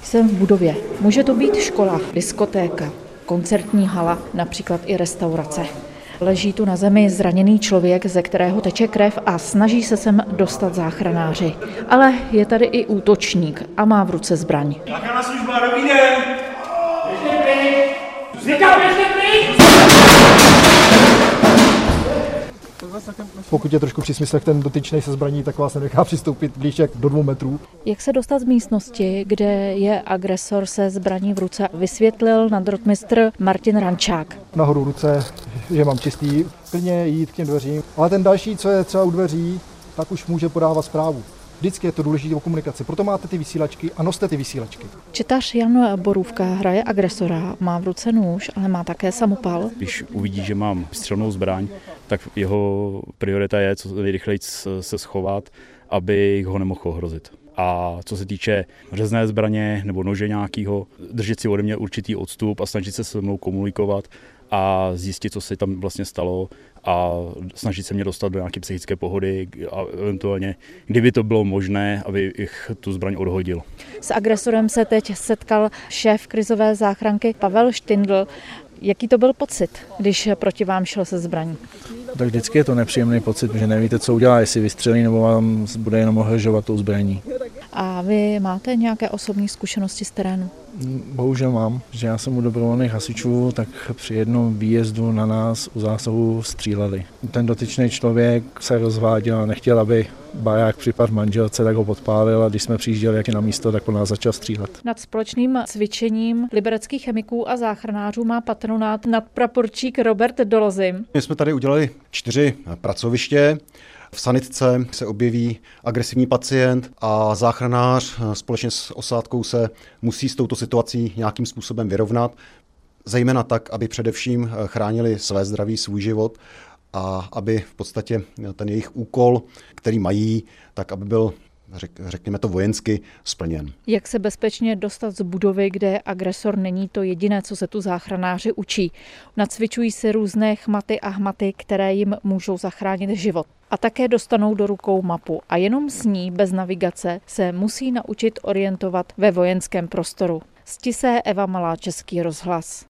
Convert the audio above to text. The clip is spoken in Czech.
Jsem v budově. Může to být škola, diskotéka, koncertní hala, například i restaurace. Leží tu na zemi zraněný člověk, ze kterého teče krev a snaží se sem dostat záchranáři. Ale je tady i útočník a má v ruce zbraň. Záchranná služba, dobrý den! Běžte pryč! Říkám, běžte pryč! Pokud je trošku při smyslech ten dotyčnej se zbraní, tak vás nenechá přistoupit blíž jak do 2 metrů. Jak se dostat z místnosti, kde je agresor se zbraní v ruce, vysvětlil nadrotmistr Martin Rančák. Nahoru ruce, že mám čistý, klidně jít k těm dveřím. Ale ten další, co je třeba u dveří, tak už může podávat zprávu. Vždycky je to důležité o komunikaci, proto máte ty vysílačky a noste ty vysílačky. Četař Jan Borůvka hraje agresora, má v ruce nůž, ale má také samopal. Když uvidí, že mám střelnou zbraň, tak jeho priorita je co nejrychleji se schovat, aby ho nemohl ohrozit. A co se týče řezné zbraně nebo nože nějakého, držet si ode mě určitý odstup a snažit se se mnou komunikovat a zjistit, co se tam vlastně stalo a snažit se mě dostat do nějaké psychické pohody a eventuálně, kdyby to bylo možné, aby ich tu zbraň odhodil. S agresorem se teď setkal šéf krizové záchranky Pavel Štindl. Jaký to byl pocit, když proti vám šel se zbraní? Tak vždycky je to nepříjemný pocit, že nevíte, co udělá, jestli vystřelí nebo vám bude jenom ohrožovat tou zbraní. A vy máte nějaké osobní zkušenosti z terénu? Bohužel mám, že já jsem u dobrovolných hasičů, tak při jednom výjezdu na nás u zásahu stříleli. Ten dotyčný člověk se rozváděl a nechtěl, aby barák připadl manželce, tak ho podpálil a když jsme přijížděli na místo, tak po nás začal střílet. Nad společným cvičením libereckých chemiků a záchranářů má patronát nadpraporčík Robert Dolozim. My jsme tady udělali 4 pracoviště. V sanitce se objeví agresivní pacient a záchranář společně s osádkou se musí s touto situací nějakým způsobem vyrovnat, zejména tak, aby především chránili své zdraví, svůj život a aby v podstatě ten jejich úkol, který mají, tak aby byl, řekněme to vojensky, splněn. Jak se bezpečně dostat z budovy, kde agresor není to jediné, co se tu záchranáři učí. Nacvičují se různé chmaty a hmaty, které jim můžou zachránit život. A také dostanou do rukou mapu a jenom s ní, bez navigace, se musí naučit orientovat ve vojenském prostoru. Z Tisé Eva Malá, Český rozhlas.